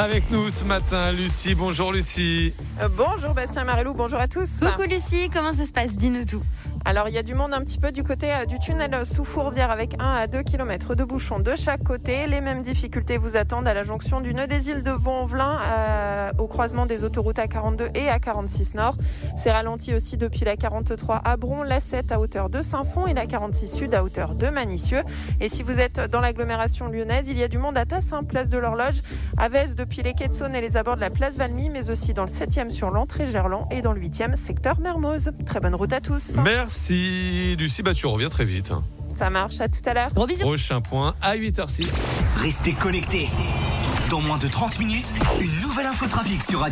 Avec nous ce matin, Lucie. Bonjour Lucie. Bonjour Bastien Marilou, bonjour à tous. Coucou Lucie, comment ça se passe? Dis-nous tout. Alors il y a du monde un petit peu du côté du tunnel sous Fourvière avec 1 à 2 km de bouchons de chaque côté. Les mêmes difficultés vous attendent à la jonction du nœud des îles de Vaux-en-Velin au croisement des autoroutes A42 et A46 Nord. C'est ralenti aussi depuis la 43 à Bron, la 7 à hauteur de Saint-Fond et la 46 Sud à hauteur de Manicieux. Et si vous êtes dans l'agglomération lyonnaise, il y a du monde à Tassin, place de l'Horloge, à Vez depuis les quais de Saône et les abords de la place Valmy, mais aussi dans le 7e sur l'entrée Gerland et dans le 8e secteur Mermoz. Très bonne route à tous. Merci Lucie, tu reviens très vite. Ça marche, à tout à l'heure. Gros bisous. Prochain point à 8h06. Restez connectés. Dans moins de 30 minutes, une nouvelle infotrafic sur Radio.